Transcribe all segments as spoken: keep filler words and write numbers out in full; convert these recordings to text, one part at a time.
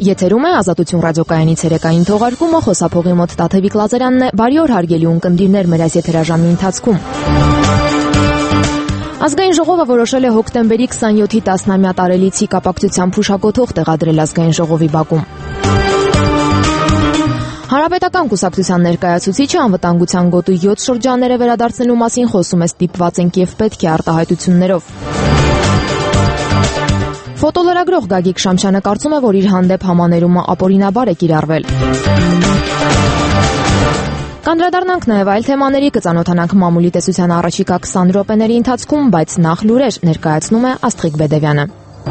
Եթերում է Ազատություն ռադիոկայանի ցերեկային թողարկումը, խոսափողի մոտ Տաթևիկ Լազարյանն է։ Բարի օր հարգելի ունկնդիրներ, մեր այս եթերաժամի ընթացքում։ Ազգային ժողովը որոշել է հոկտեմբերի քսանյոթի տասնամյա տարելիցի կապակցությամբ հուշագոթող տեղադրել Ազգային ժողովի բակում։ Հանրապետական կուսակցության ներկայացուցիչը անվտանգության գոտու յոթ շրջանները վերադարձնելու մասին խոսում է ստիպված ենք եւ պետք է արտահայտություններով։ Ֆոտոլրագրող Գագիկ Շամշյանը կարծում է, որ իր հանդեպ համաներումը ապօրինաբար է կիրառվել։ Կանդրադառնանք նաև այլ թեմաների, կծանոթանանք մամուլի տեսության առաջիկա քսան րոպեների ընթացքում, բայց նախ լուրեր ներկայացնում է Աստղիկ Բեդևյանը։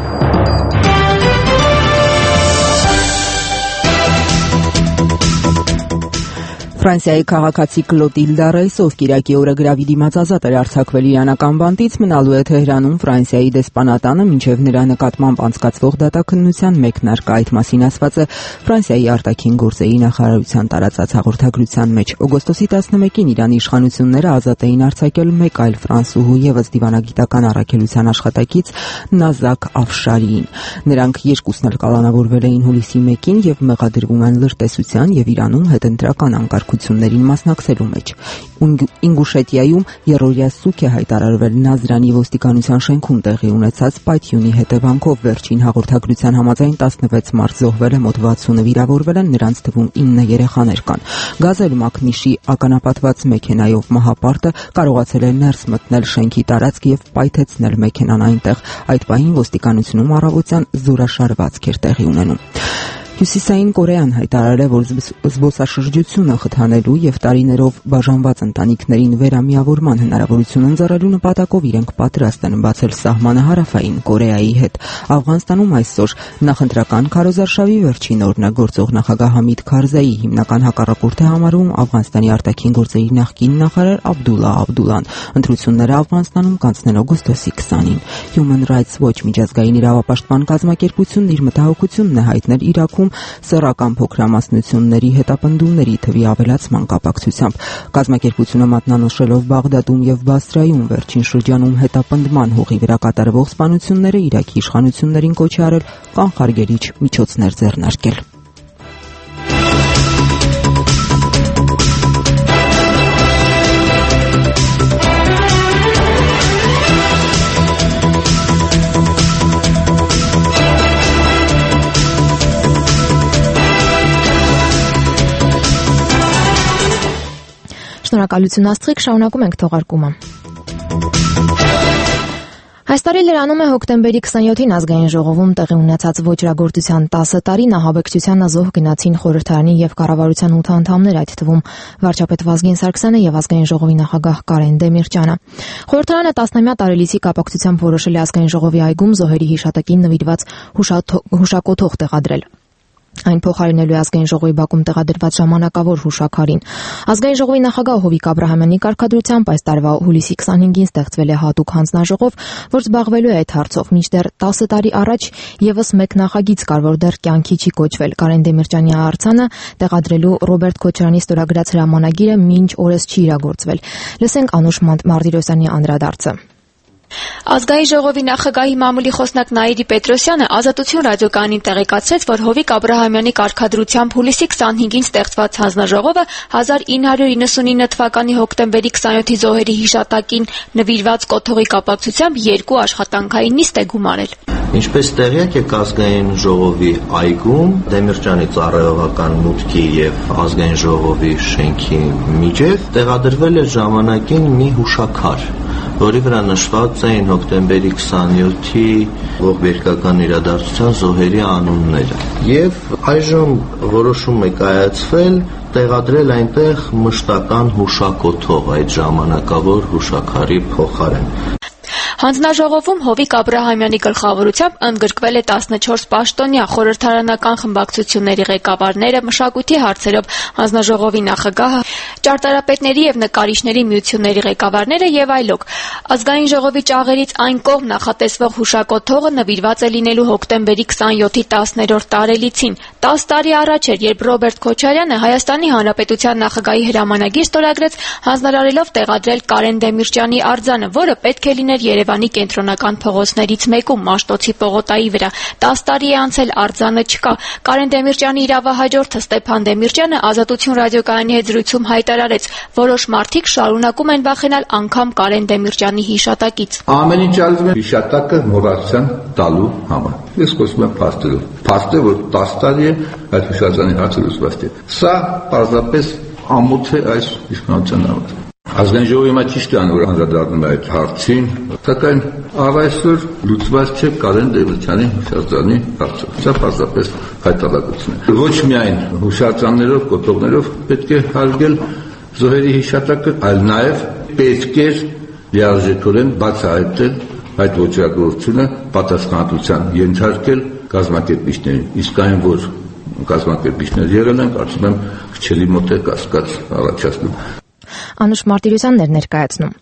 Ֆրանսիայի քաղաքացի Կլոտիլդա Ռեյսով կիրակի օրը գրավի դիմաց ազատ էր արձակվել իրանական բանտից, մնալու է Թեհրանում Ֆրանսիայի դեսպանատանը մինչև նրա նկատմամբ անցկացվող դատաքննության մեկնարկը, այդ մասին ասված է Ֆրանսիայի արտաքին գործերի նախարարության տարածած հաղորդագրության մեջ։ Օգոստոսի տասնմեկին Իրանի իշխանությունները ազատ էին արձակել մեկ այլ ֆրանսուհու ևս դիվանագիտական առաքելության աշխատակից Նազակ Աֆշարիին։ Նրանք երկուսն էլ կալանավորվել էին հուլիսի մեկին եւ մեղադրվում են լրտեսության եւ Իրանում հետընտրական անկարգություններին մասնակցելու մեջ։ Ինգուշետիայում երրորդյա սուկ է հայտարարվել Նազրանի ոստիկանության շենքում տեղի ունեցած պայթյունի հետևանքով։ Վերջին հաղորդագրության համաձայն տասնվեց մարդ զոհվել է, մոտ վաթսունը վիրավորվել են, նրանց թվում ինը երեխաներ կան։ Գազել Մակնիշի ականապատված մեքենայով մահապարտը կարողացել է ներս մտնել շենքի տարածք եւ պայթեցնել մեքենան այնտեղ։ Այդ պահին ոստիկանությունում առավոտյան զորաշարվածք էր տեղի ունենում։ Հյուսիսային Կորեան հայտարարել է, որ զբոսաշրջությունը խթանելու եւ տարիներով բաժանված ընտանիքներին վերամիավորման հնարավորություն ընձեռելու նպատակով իրենք պատրաստ են բացել սահմանը Հարավային Կորեայի հետ։ Աֆղանստանում այսօր նախընտրական քարոզարշավի վերջին օրն է։ Գործող նախագահ Համիդ Քարզայի հիմնական հակառակորդ է համարում Աֆղանստանի արտաքին գործերի նախկին նախարար Աբդուլլա Աբդուլան։ Ընտրությունները Աֆղանստանում կանցնեն օգոստոսի քսանին։ Human Rights Watch միջազգային իրավապաշտպան կազմակերպությունն իր մտահոգությունն է հայտնել Իրաքում սեռական փոքրամասնությունների հետապնդումների թվի ավելացման կապակցությամբ։ Կազմակերպությունը մատնանշելով Բաղդադում եւ Բասրայում վերջին շրջանում հետապնդման հողի վրա կատարվող սպանությունները Իրաքի իշխանություններին կոչ է արել կանխարգելիչ միջոցներ ձեռնարկել։ Շնորհակալություն Աստղիկ, շարունակում ենք թողարկումը։ Այս տարի լրանում է հոկտեմբերի քսանյոթին Ազգային ժողովում տեղի ունեցած ոճրագործության տասը տարին ահաբեկչությանը զոհ գնացին խորհրդարանի եւ կառավարության ութ անդամներ, այդ թվում վարչապետ Վազգեն Սարգսյանը եւ Ազգային ժողովի նախագահ Կարեն Դեմիրճյանը։ Խորհրդարանը տասնամյա տարելիցի կապակցությամբ որոշել է Ազգային ժողովի այգում զոհերի հիշատակին նվիրված հուշակոթող տեղադրել։ Այն փոխարինելու է Ազգային ժողովի բակում տեղադրված ժամանակավոր հուշաքարին։ Ազգային ժողովի նախագահ Հովիկ Աբրահամյանի կարգադրությամբ այս տարվա հուլիսի քսանհինգին ստեղծվել է հատուկ հանձնաժողով, որ զբաղվելու է այդ հարցով։ Մինչդեռ տասը տարի առաջ եւս մեկ նախագիծ կար, որ դեռ կյանքի չի կոչվել։ Կարեն Դեմիրճյանի արձանը տեղադրելու Ռոբերտ Քոչարյանի ստորագրած հրամանագիրը մինչ օրս չի իրագործվել։ Լսենք Անուշ Մարտիրոսյանի անդրադարձը։ Ազգային ժողովի նախագահի մամուլի խոսնակ Նաիրի Պետրոսյանը Ազատություն ռադիոկայանին տեղեկացրեց, որ Հովիկ Աբրահամյանի կարգադրությամբ հուլիսի քսանհինգին ստեղծված հանձնաժողովը հազար ինը հարյուր իննսունինը թվականի հոկտեմբերի քսանյոթի զոհերի հիշատակին նվիրված կոթողի կապակցությամբ երկու աշխատանքային նիստ է գումարել։ Ինչպես տեղյակ եք, Ազգային ժողովի այգում Դեմիրճյանի ծառայողական մուտքի եւ Ազգային ժողովի շենքի միջև տեղադրվել է ժամանակին մի հուշաքար, որի վրա նշված էին հոկտեմբերի քսանյոթի ողբերգական իրադարձության զոհերի անունները։ Եվ այժմ որոշում է կայացվել տեղադրել այնտեղ մշտական հուշակոթող այդ ժամանակավոր հուշաքարի փոխարեն։ Հանձնաժողովում Հովիկ Աբրահամյանի գլխավորությամբ ընդգրկվել է տասնչորս պաշտոնյա խորհրդարանական խմբակցությունների ղեկավարները, մշակույթի հարցերով հանձնաժողովի նախագահը, ճարտարապետների եւ նկարիչների միությունների ղեկավարները եւ այլոք։ Ազգային ժողովի ճաղերից այն կողմ նախատեսվող հուշակոթողը նվիրված է լինելու հոկտեմբերի քսանյոթի տասներորդ տարելիցին։ տասը տարի առաջ էր, երբ Ռոբերտ Քոչարյանը Հայաստանի Հանրապետության նախագահի հրամանագիր ստորագրեց, հանձնարարելով տեղադրել Կարեն Դեմիրճյանի արձանը, որը պետք է լիներ Երևանի Երևանի կենտրոնական փողոցներից մեկում Մաշտոցի պողոտայի վրա։ տասը տարի է անցել, արձանը չկա։ Կարեն Դեմիրճյանի իրավահաջորդը Ստեփան Դեմիրճյանը Ազատություն ռադիոկայանի հետ զրույցում հայտարարեց, որոշ մարդիկ շարունակում են վախենալ անգամ Կարեն Դեմիրճյանի հիշատակից։ Ամեն ինչ արվում է հիշատակը մոռացության տալու համար։ Ես խոսում եմ փաստերով։ Փաստը, որ տասը տարի է այդ հիշատականի հարցը լուծված է։ Սա պարզապես ամոթ է այս իշխանության համար։ Ազգային ժողովի մա ճիշտ է որ անդրադառնում է այդ հարցին, սակայն առայսօր լուծված չէ Կարեն Դեմիրճյանի հուշարձանի հարցը։ Սա պարզապես հայտարարություն է։ Ոչ միայն հուշարձաններով, կոթողներով պետք է հարգել զոհերի հիշատակը, այլ նաև պետք է լիարժեքորեն բացահայտել այդ ոճրագործությունը, պատասխանատվության ենթարկել կազմակերպիչներին։ Իսկ այն, որ կազմակերպիչներ եղել են, կարծում եմ քչելի մոտ է կասկած առաջացնում։ Անուշ Մարտիրոսյանն էր ներկայացնում։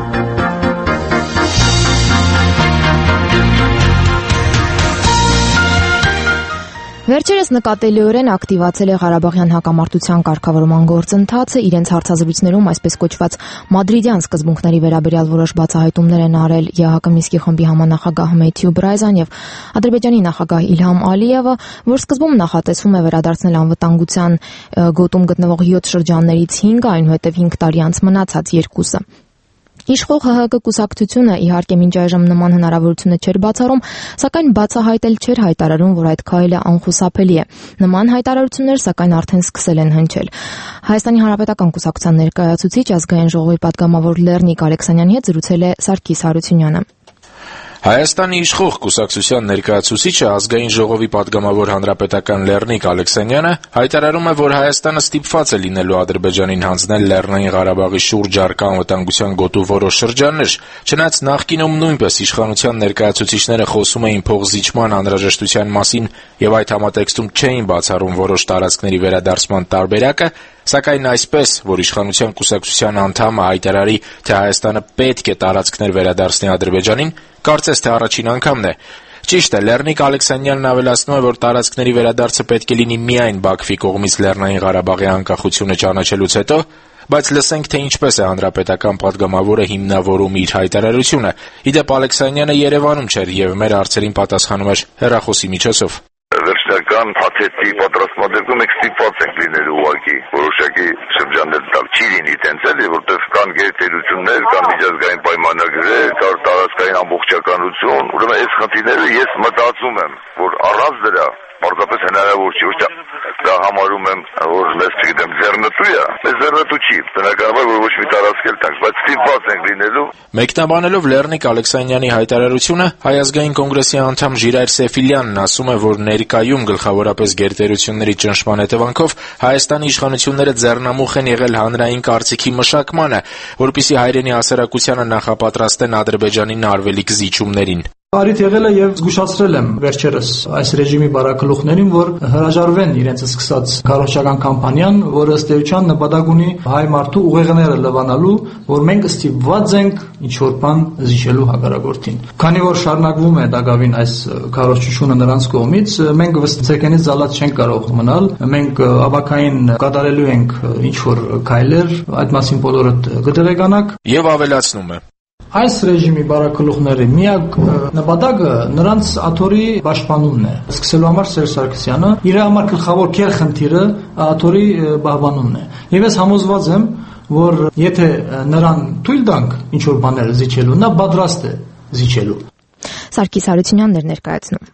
Վերջերս նկատելիորեն ակտիվացել է Ղարաբաղյան հակամարտության կարգավորման գործընթացը, իրենց հարցազրույցներում այսպես կոչված մադրիդյան սկզբունքների վերաբերյալ որոշ բացահայտումներ են արել ԵԱՀԿ Մինսկի խմբի համանախագահ Մեթյու Բրայզան եւ Ադրբեջանի նախագահ Իլհամ Ալիևը, որ սկզբում նախատեսվում է վերադարձնել անվտանգության գոտում գտնվող յոթ շրջաններից հինգը, այնուհետև հինգ տարի անց մնացած երկուսը։ Իշխող ՀՀԿ կուսակցությունը իհարկե մինչ այժմ նման հնարավորությունը չէր բացառում, սակայն բացահայտել չէր հայտարարում, որ այդ քայլը անխուսափելի է։ Նման հայտարարություններ սակայն արդեն սկսել են հնչել։ Հայաստանի Հանրապետական կուսակցության ներկայացուցիչ ազգային ժողովի պատգամավոր Լեռնիկ Ալեքսանյանի հետ զրուցել է Սարգիս Հարությունյանը։ Հայաստանի իշխող կուսակցության ներկայացուցիչը ազգային ժողովի պատգամավոր հանրապետական Լեռնիկ Ալեքսանյանը հայտարարում է, որ Հայաստանը ստիպված է լինելու Ադրբեջանին հանձնել Լեռնային Ղարաբաղի շուրջ առկա անվտանգության գոտու որոշ շրջաններ, չնայած նախկինում նույնպես իշխանության ներկայացուցիչները խոսում էին փոխզիջման անհրաժեշտության մասին եւ այդ համատեքստում չէին բացառում որոշ տարածքների վերադարձման տարբերակը, սակայն այսպես, որ իշխանության կուսակցության անդամը հայտարարի, թե Հայաստանը պետք է տարածքներ վերադարձնի Ադրբեջանին, կարծես թե առաջին անգամն է։ Ճիշտ է, Լեռնիկ Ալեքսանյանն ավելացնում է, որ տարածքների վերադարձը պետք է լինի միայն Բաքվի կողմից Լեռնային Ղարաբաղի անկախությունը ճանաչելուց հետո, բայց լսենք, թե ինչպես է հանրապետական պատգամավորը հիմնավորում իր հայտարարությունը։ Իդեպ Ալեքսանյանը Երևանում չէր եւ մեր հարցերին պատասխանում էր հեռախոսի միջոցով։ Վերջնական փաթեթի պատրաստման դեպքում մենք ստիպված ենք լինելու ուղղակի որոշակի շրջաններ տալ չի լինի տենց էլի, որտեղ կան գերտերություններ, կան միջազգային պայմանագրեր, կան տարածքային ամբողջականություն, ուրեմն այս խնդիրները ես մտածում եմ, որ առանց դրա պարզապես հնարավոր չի, ոչ դա համարում եմ, որ մեզ չգիտեմ ձեռնտու է, մեզ ձեռնտու չի, բնականաբար որ ոչ մի տարածք էլ տանք, բայց ստիպված ենք լինելու։ Մեկնաբանելով Լեռնիկ Ալեքսանյանի հայտարարությունը, Հայ ազգային կոնգրեսի անդամ Ժիրայր Սեֆիլյանն ասում է, որ ներկայում գլխավորապես գերտերությունների ճնշման հետևանքով Հայաստանի իշխանությունները ձեռնամուխ են եղել հանրային կարծիքի մշակմանը, որպեսզի հայրենի հասարակությանը նախապատրաստեն Ադրբեջանին արվելիք զիջումներին։ Արիթ եղել է եւ զգուշացրել եմ վերջերս այս ռեժիմի բարակլուխներին, որ հրաժարվեն իրենց սկսած քարոզչական կամպանիան, որը ըստ էության նպատակ ունի հայ մարդու ուղեղները լվանալու, որ մենք ստիպված ենք ինչ որ բան զիջելու հակառակորդին։ Քանի որ շարունակվում է դակավին այս քարոզչությունը նրանց կողմից, մենք վստահենից զալած չենք կարող մնալ, մենք ավակային կատարելու ենք ինչ որ քայլեր, այդ մասին բոլորը կտեղեկանաք։ Եվ ավելացնում է. Այս ռեժիմի բարակլուխների միակ նպատակը նրանց աթոռի պաշտպանումն է։ Սկսելու համար Սերժ Սարգսյանը իր համար գլխավոր քերխնդիրը աթոռի պահպանումն է։ Եվ ես համոզված եմ, որ եթե նրան թույլ տանք ինչ որ բաներ զիջելու, նա պատրաստ է զիջելու։ Սարգիս Հարությունյանն էր ներկայացնում։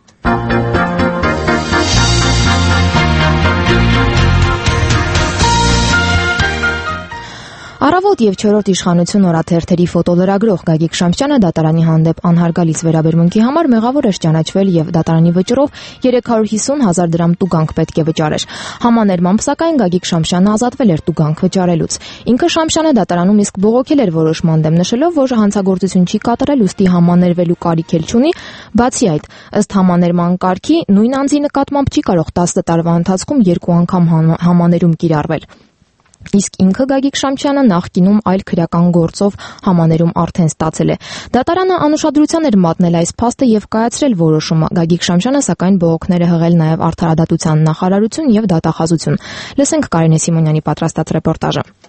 Առավոտ եւ չորրորդ իշխանություն օրաթերթերի ֆոտոլրագրող Գագիկ Շամշյանը դատարանի հանդեպ անհարգալից վերաբերմունքի համար մեղավոր էր ճանաչվել եւ դատարանի վճռով երեք հարյուր հիսուն հազար դրամ տուգանք պետք է վճարեր։ Համաներմամբ սակայն Գագիկ Շամշյանը ազատվել էր տուգանք վճարելուց։ Ինքը Շամշյանը դատարանում իսկ բողոքել էր որոշման դեմ, նշելով, որ հանցագործություն չի կատարել, ուստի համաներվելու կարիք էլ չունի։ Բացի այդ, ըստ համաներման կարգի նույն անձի նկատմամբ չի կարող տասը տարվա ընթացքում երկու անգամ համաներում կիրառվել։ Իսկ ինքը Գագիկ Շամշյանը նախկինում այլ քրեական գործով համաներում արդեն ստացել է։ Դատարանը անուշադրության էր մատնել այս փաստը եւ կայացրել որոշումը։ Գագիկ Շամշյանը սակայն բողոքները հղել նաեւ Արդարադատության նախարարություն եւ դատախազություն։ Լսենք Կարինե Սիմոնյանի պատրաստած ռեպորտաժը։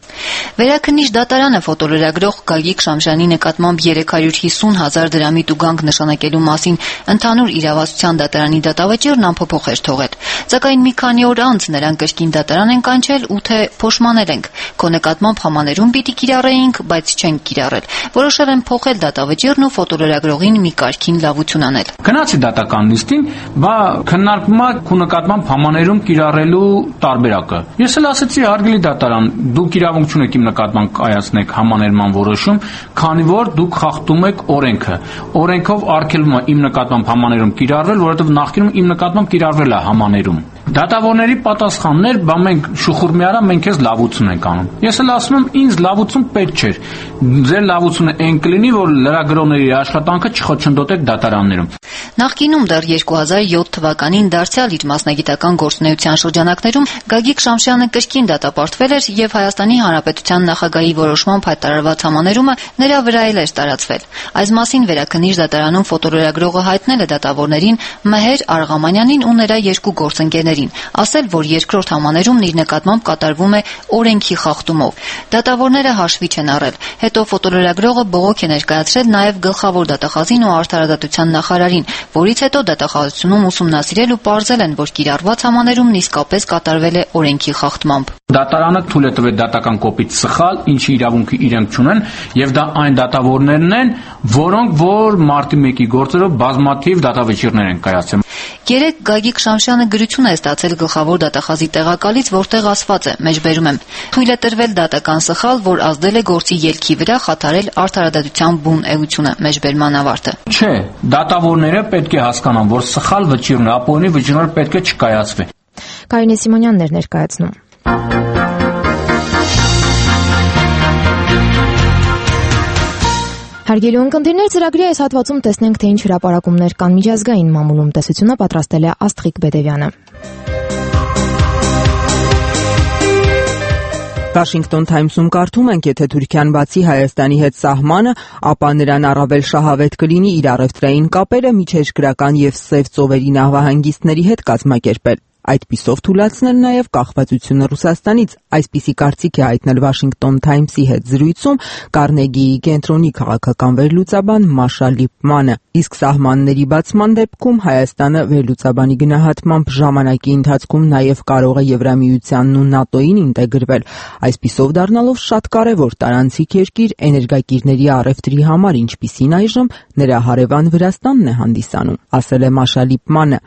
Վերաքննիչ դատարանը ֆոտոլրագրող Գագիկ Շամշյանի նկատմամբ երեք հարյուր հիսուն հազար դրամի տուգանք նշանակելու մասին ընդհանուր իրավասության դատարանի դատավճիռն անփոփոխ էր թողել։ Սակայն մի քանի օր անց նրան կրկին դատարան են կանչել ու թե փոշմանել ենք։ Քո նկատմամբ համաներում պիտի կիրառեինք, բայց չենք կիրառել։ Որոշել են փոխել դատավճիռն ու ֆոտոլրագրողին մի կարգին լավություն անել։ Գնացի դատական նիստին, բա քննարկվում է քո նկատմամբ համաներում կիրառելու տարբերակը։ Ես էլ ասացի հարգելի դատարան, դուք իրավունք չունեք իմ նկատմամբ կայացնեք համաներման որոշում, քանի որ դուք խախտում եք օրենքը։ Օրենքով արգելվում է իմ նկատմամբ համաներում կիրառվել, որովհետև նախկինում իմ նկատմամբ կիրառվել է համաներում։ Դատավորների պատասխաններ, բա մենք շուխուր մի արա մենք քեզ լավություն ենք անում։ Ես էլ ասում եմ, ինձ լավություն պետք չէր։ Ձեր լավությունը այն կլինի, որ լրագրողների աշխատանքը չխոչընդոտեք դատարաններում։ Նախկինում դեռ երկու հազար յոթ թվականին դարձյալ իր մասնագիտական գործունեության շրջանակներում Գագիկ Շամշյանը կրկին դատապարտվել էր եւ Հայաստանի Հանրապետության նախագահի որոշմամբ հայտարարված համաներումը նրա վրա էլ էր տարածվել։ Այս մասին վերաքննիչ դատարանում ֆոտոլրագրողը հայտնել է դատավորներին Մեհեր Արղամանյանին ու նրա երկու գործընկերներին, ասել, որ երկրորդ համաներումն իր նկատմամբ կատարվում է օրենքի խախտումով։ Դատավորները հաշվի չեն առել։ Հետո ֆոտոլրագրողը բողոք է ներկայացրել նաեւ գլխավոր դատախազին ու արդարադատության նախարարին, որից հետո դատախազությունում ուսումնասիրել ու պարզել են, որ կիրառված համաներումն իսկապես կատարվել է օրենքի խախտմամբ։ Դատարանը թույլ է տվել դատական կոպիտ սխալ, ինչի իրավունքի իրենք չունեն, եւ դա այն դատավորներն են, որոնք որ մարտի մեկի գործերով բազմաթիվ դատավճիռներ են կայացրել։ Երեք Գագիկ Շամշյանը գրություն է ստացել գլխավոր դատախազի տեղակալից, որտեղ ասված է, մեջբերում եմ. թույլ է տրվել դատական սխալ, որ ազդել է գործի ելքի վրա խաթարել արդարադատության բուն էությունը, մեջբերման ավարտը։ Չէ, դատավորները պետք է հասկանան, որ սխալ վճիռն, ապօրինի վճիռներ պետք է չկայացվի։ Կարինե Սիմոնյանն էր ներկայացնում։ Հարգելի ունկնդիրներ, ծրագրի այս հատվածում տեսնենք, թե ինչ հրապարակումներ կան միջազգային մամուլում։ Տեսությունը պատրաստել է Աստղիկ Բեդևյանը։ Washington Times-ում կարդում ենք, եթե Թուրքիան բացի Հայաստանի հետ սահմանը, ապա նրան առավել շահավետ կլինի իր առևտրային կապերը միջերկրական եւ Սև ծովերի նավահանգիստների հետ կազմակերպել։ Այդպիսով թույլատրել նաև կախվածությունը Ռուսաստանից։ Այսպիսի կարծիք է հայտնել Washington Times-ի հետ զրույցում Կարնեգիի կենտրոնի քաղաքական վերլուծաբան Մաշա Լիպմանը։ Իսկ սահմանների բացման դեպքում Հայաստանը վերլուծաբանի գնահատմամբ ժամանակի ընթացքում նաև կարող է Եվրամիությանն ու ՆԱՏՕ-ին ինտեգրվել, այսպիսով դառնալով շատ կարևոր տարանցիկ երկիր էներգակիրների առևտրի համար, ինչպիսին այժմ նրա հարևան Վրաստանն է հանդիսանում, ասել է Մաշա Լիպմանը։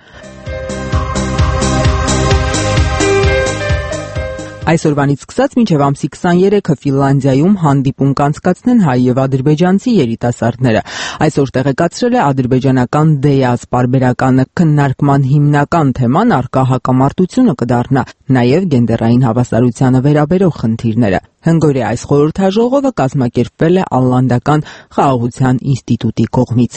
Այսօրվանից սկսած մինչև ամսի քսաներեքը Ֆինլանդիայում հանդիպում կանցկացնեն հայ եւ ադրբեջանցի երիտասարդները։ Այսօր տեղեկացրել է ադրբեջանական Դեյազ պարբերականը։ Քննարկման հիմնական թեման առկա հակամարտությունը կդառնա, նաեւ գենդերային հավասարությանը վերաբերող խնդիրները։ Հնգօրյա այս խորհրդաժողովը կազմակերպվել է Ալլանդական խաղաղության ինստիտուտի կողմից։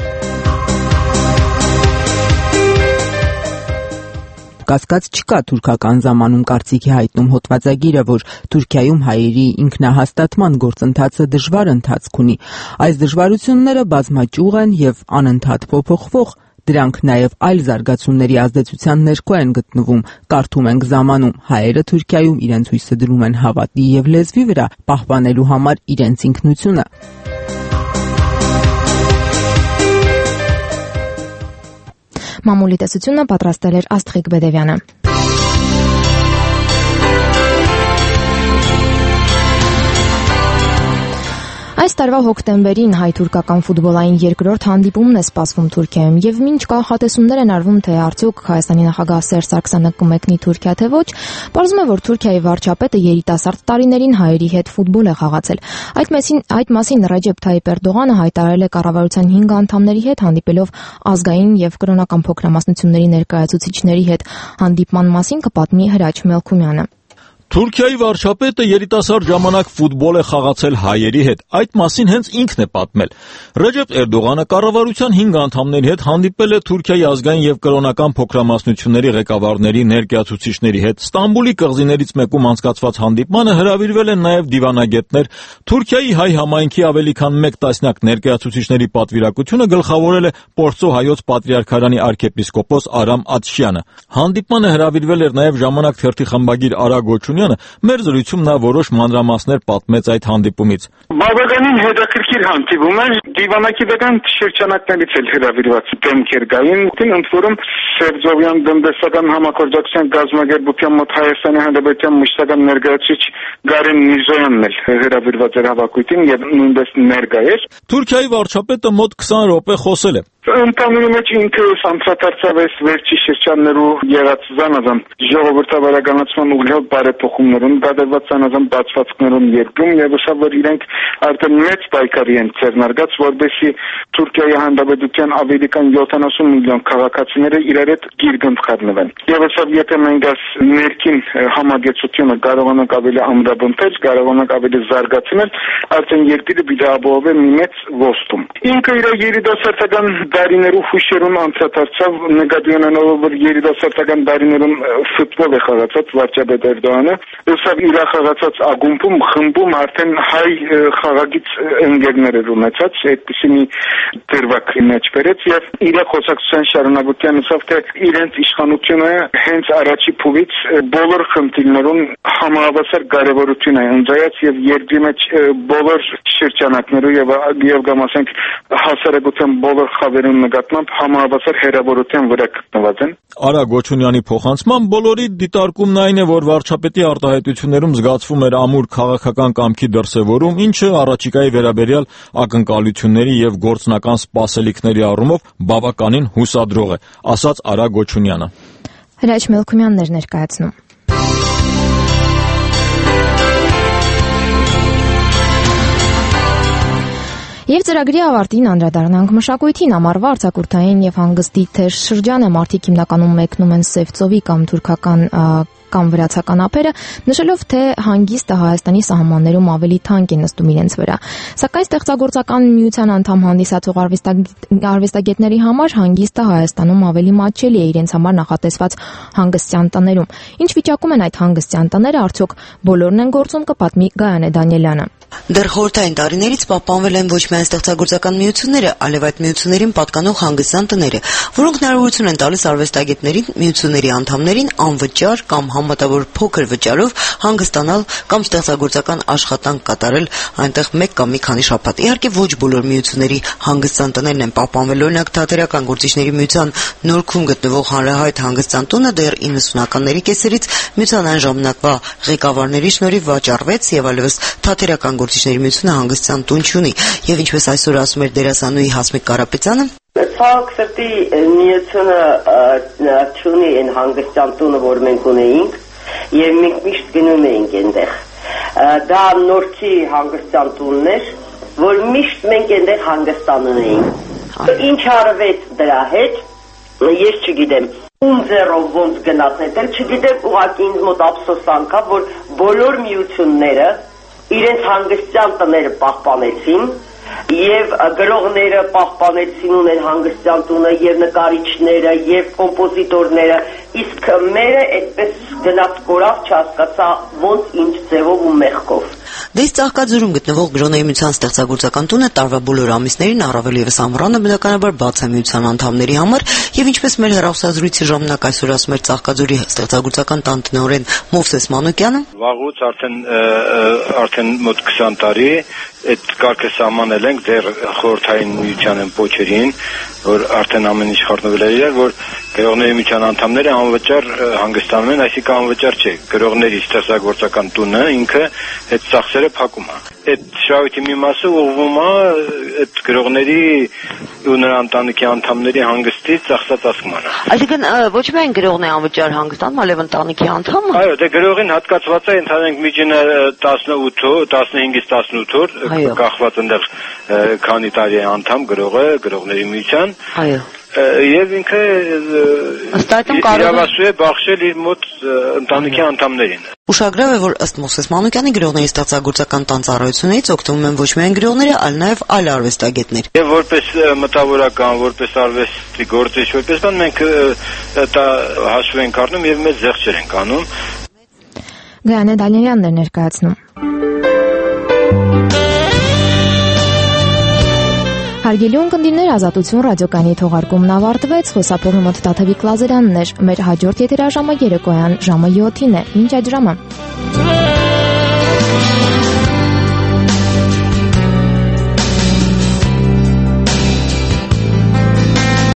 Կասկած չկա, թուրքական զամանում կարծիքի հայտնում հոդվածագիրը, որ Թուրքիայում հայերի ինքնահաստատման գործընթացը դժվար ընթացք ունի։ Այս դժվարությունները բազմաճյուղ են եւ անընդհատ փոփոխվող, դրանք նաեւ այլ զարգացումների ազդեցության ներքո են գտնվում։ Կարդում ենք զամանում, հայերը Թուրքիայում իրենց հույսը դնում են հավատի եւ լեզվի վրա, պահպանելու համար իրենց ինքնությունը։ Մամուլի տեսությունը պատրաստել էր Աստղիկ Բեդևյանը։ Այս տարվա հոկտեմբերին հայ-թուրքական ֆուտբոլային երկրորդ հանդիպումն է սպասվում Թուրքիայում եւ մինչ կանխատեսումներ են արվում, թե արդյոք Հայաստանի նախագահ Սերժ Սարգսյանը կմեկնի Թուրքիա թե ոչ, պարզվում է, որ Թուրքիայի վարչապետը երիտասարդ տարիներին հայերի հետ ֆուտբոլ է խաղացել։ Այդ մասին այդ մասին Ռեջեփ Թայիպ Էրդողանը հայտարարել է կառավարության հինգ անդամների հետ հանդիպելով ազգային եւ կրոնական փոքրամասնությունների ներկայացուցիչների հետ։ Հանդիպման մասին կպատմի Հրաչ Մելքումյանը։ Թուրքիայի վարչապետը երիտասարդ ժամանակ ֆուտբոլ է խաղացել հայերի հետ, այդ մասին հենց ինքն է պատմել։ Ռեջեփ Էրդողանը կառավարության հինգ անդամների հետ հանդիպել է Թուրքիայի ազգային եւ կրոնական փոքրամասնությունների ղեկավարների ներկայացուցիչների հետ։ Ստամբուլի կղզիներից մեկում անցկացված հանդիպմանը հրավիրվել են նաեւ դիվանագետներ։ Թուրքիայի հայ համայնքի ավելի քան մեկ տասնյակ ներկայացուցիչների պատվիրակությունը գլխավորել է Պորտսո հայոց պատրիարքարանի arczepiskopos Արամ Աթշյանը։ Հանդիպմանը հրավիրվել էր նաեւ ժամանակ թերթի խմբագիր Արա Գոչունյանը, Գոչունյանը, մեր զրույցում նա որոշ մանրամասներ պատմեց այդ հանդիպումից։ Բավականին հետաքրքիր հանդիպում էր, դիվանագիտական շրջանակներից էլ հրավիրված դեմքեր կային, ընդ որում Սերձովյան տնտեսական համագործակցության գազམ་ագերբության մոտ Հայաստանի Հանրապետության մշտական ներկայացուցիչ Գարեն Միրզոյանն էլ հրավիրված էր հավաքույթին եւ նույնպես ներկա էր։ Թուրքիայի վարչապետը մոտ քսան րոպե խոսել է։ Ընդամենը մեջ ինքը անդրադարձավ այս վերջի շրջաններու եղած զանազան ժողովրդավարականացման ուղղով բարեփոխումներուն, դադարված զանազան բացվածքներուն երկում եւ ըստ որ իրենք արդեն մեծ պայքարի են ձեռնարկած, որովհետեւ Թուրքիայի Հանրապետության ավելի քան յոթանասուն միլիոն քաղաքացիները իրար հետ գիրգընդ խառնվեն։ Եվ ըստ եթե մենք այս ներքին համագեցությունը կարողանանք ավելի ամրապնդել, կարողանանք ավելի զարգացնել, արդեն երկիրը պիտի ապահովի մի մեծ ոստում։ Ինքը իր երիտասարդական դարիներու հուշերուն անդրադարձավ, նկատի ունենալով որ երիտասարդական դարիներուն ֆուտբոլ է խաղացած վարչապետ Էրդողանը, ըստ իր խաղացած ակումբում, խմբում արդեն հայ խաղաղից ընկերներ էր ունեցած, այդպիսի մի դրվագ մեջ բերեց եւ իր խոսակցության շարունակության ըստ թե իրենց իշխանությունը հենց առաջի փուլից բոլոր խնդիրներուն համահավասար կարևորություն է ընձայած եւ երկրի մեջ բոլոր շրջանակներու եւ եւ կամ ասենք հասարակության բոլոր խավերուն նկատմամբ համահավասար հերավորության վրա գտնված են։ Արա Գոչունյանի փոխանցման բոլորի դիտարկումն այն է, որ վարչապետի արտահայտություններում զգացվում էր ամուր քաղաքական կամքի դրսևորում, ինչը առաջիկայի վերաբերյալ ակնկալությունների եւ գործնական սպասելիքների առումով բավականին հուսադրող է, ասաց Արա Գոչունյանը։ Հրաչ Մելքումյանն էր ներկայացնում։ Եվ ծրագրի ավարտին անդրադառնանք մշակույթին, ամառվա արձակուրդային եւ հանգստի թեժ շրջան է, մարդիկ հիմնականում մեկնում են Սևծովի կամ թուրքական կամ վրացական ափերը, նշելով, թե հանգիստը Հայաստանի սահմաններում ավելի թանկ է նստում իրենց վրա։ Սակայն ստեղծագործական միության անդամ հանդիսացող արվեստագետների համար հանգիստը Հայաստանում ավելի մատչելի է իրենց համար նախատեսված հանգստյան տներում։ Ինչ վիճակում են այդ հանգստյան տները, արդյոք բոլորն են գործում, կպատմի Գայանե Դանիելյանը։ Դեռ խորհրդային տարիներից պահպանվել են ոչ միայն ստեղծագործական միությունները, այլև այդ միություններին պատկանող հանգստյան տները, որոնք հնարավորություն են տալիս արվեստագետներին, միությունների անդամներին անվճար կամ համատավոր փոքր վճարով հանգստանալ կամ ստեղծագործական աշխատանք կատարել այնտեղ մեկ կամ մի քանի շաբաթ։ Իհարկե ոչ բոլոր միությունների հանգստյան տներն են պահպանվել, օրինակ Թատերական գործիչների միության Նորքում գտնվող հանրահայտ հանգստյան տունը դեռ իննսունականների կեսերից միության այն ժամանակվա ղեկավարների շնորհիվ վաճառվեց եւ այլևս Թատերական գործիչների միությունը հանգստյան տուն չունի եւ ինչպես այսօր ասում էր դերասանուհի Հասմիկ Կարապետյանը, Ցավոք սրտի միությունը չունի այն հանգստյան տունը, որ մենք ունեինք եւ մենք միշտ գնում էինք այնտեղ։ Դա Նորքի հանգստյան տունն էր, որ միշտ մենք այնտեղ հանգստանում էինք։ Ինչ արվեց դրա հետ, ես չգիտեմ։ Ում ձեռով ոնց գնաց այդտեղ, չգիտեմ, ուղղակի ինձ մոտ ափսոս անկավ, որ բոլոր միությունները իրենց հանգստյան տները պահպանեցին եւ գրողները պահպանեցին ունեն հանգստյան տունը եւ նկարիչները եւ կոմպոզիտորները, իսկ մերը այդպես գնաց կորավ, չհասկացա ոնց ինչ ձևով ու մեղքով։ Դες Ծաղկաձորում գտնվող գրողների միության ստեղծագործական տունը տարվա բոլոր ամիսներին առավել եւս ամռանը բնականաբար բաց է միության անդամների համար եւ ինչպես մեր հեռախոսազրույցի ժամանակ այսօր ասում էր Ծաղկաձորի ստեղծագործական տան տնօրեն Մովսես Մանուկյանը, վաղուց արդեն արդեն մոտ քսան տարի այդ կարգը սահմանել ենք դեռ խորհրդային միության փոչերին, որ արդեն ամեն ինչ խառնվել է իրար, որ գրողների միության անդամները անվճար հանգստանում են, այսինքն անվճար չէ, գրողների ստեղծագործական տունը ինքը այդ ծախսերը փակում է։ Այդ շահույթի մի մասը ուղղվում է այդ գրողների ու նրա ընտանիքի անդամների հանգստի ծախսածածկմանը։ Այսինքն ոչ միայն գրողն է անվճար հանգստանում, այլև ընտանիքի անդամը։ Այո, դե գրողին հատկացված է ընդհանրենք միջինը տասնութ օր, տասնհինգից տասնութ օր, կախված այնտեղ քանի տարի է անդամ գրողը, գրողների միության։ Այո։ Եվ ինքը իրավասու է բախշել իր մոտ ընտանիքի անդամներին։ Ուշագրավ է, որ ըստ Մովսես Մանուկյանի գրողների ստեղծագործական տան ծառայություններից օգտվում են ոչ միայն գրողները, այլ նաև այլ արվեստագետներ։ Եվ որպես մտավորական, որպես արվեստի գործիչ, որպես բան մենք դա հաշվի ենք առնում եւ մեծ զեղչեր ենք անում։ Գայանե Դանիելյանն էր ներկայացնում։ Հարգելի ունկնդիրներ, Ազատություն ռադիոկայանի թողարկումն ավարտվեց, խոսափողի մոտ Տաթևիկ Լազարյանն էր։ Մեր հաջորդ եթերաժամը երեկոյան ժամը յոթին է։ Մինչ այդ ժամը։